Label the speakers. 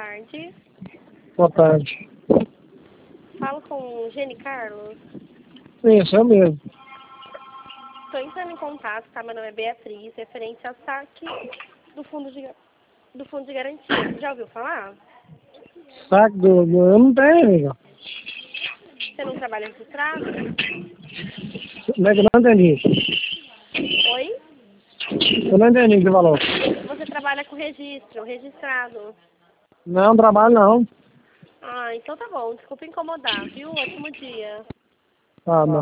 Speaker 1: tarde.
Speaker 2: Boa tarde.
Speaker 1: Falo com Gene Carlos.
Speaker 2: Isso, eu mesmo.
Speaker 1: Estou entrando em contato, tá? Meu nome é Beatriz, referente ao saque do fundo de garantia. Já ouviu falar?
Speaker 2: Saco do... Eu não tenho, amigo.
Speaker 1: Você não trabalha registrado?
Speaker 2: Como é que eu não entendi?
Speaker 1: Oi?
Speaker 2: Eu não entendi o que você falou.
Speaker 1: Você trabalha com registro, registrado.
Speaker 2: Não, trabalho não.
Speaker 1: Ah, então tá bom. Desculpa incomodar, viu? Ótimo dia.
Speaker 2: Ah, não.